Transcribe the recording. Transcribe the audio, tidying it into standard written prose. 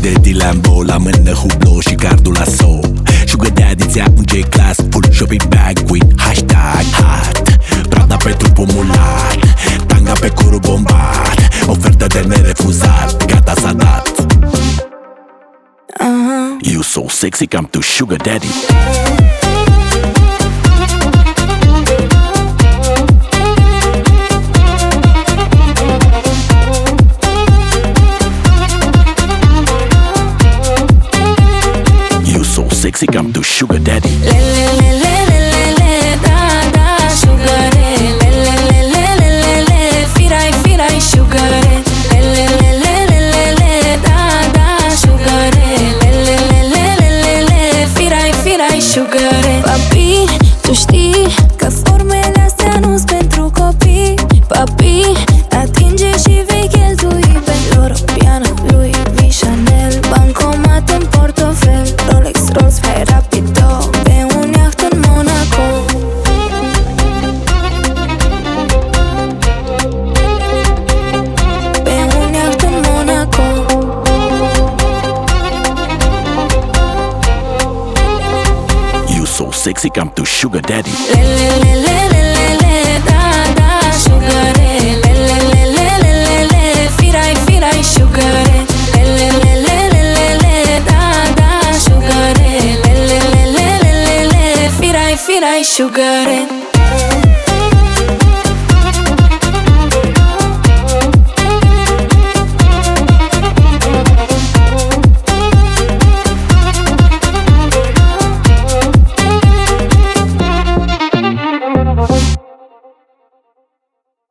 daddy Lambo, la mână hublou și cardul la so. Sugar daddy ți-a un J-Class, full shopping bag with hashtag hot. Prada pe trupul mulat, tanga pe corul bombat, ofertă de nerefuzat, gata s-a dat. You so sexy, come to sugar daddy. You so sexy, come to sugar daddy. Papi, tu știi că formele astea nu-s pentru copii. Papi, atinge și vei cheltui pe Europeană, Louis V, Chanel, bancomat în portofel, Rolex, Rolls, hai rapido, pe un iaht în Monaco. Pe un iaht în Monaco. So sexy, come to sugar daddy. Da, sugare. Firai, sugare. Da, sugare. Firai, sugare.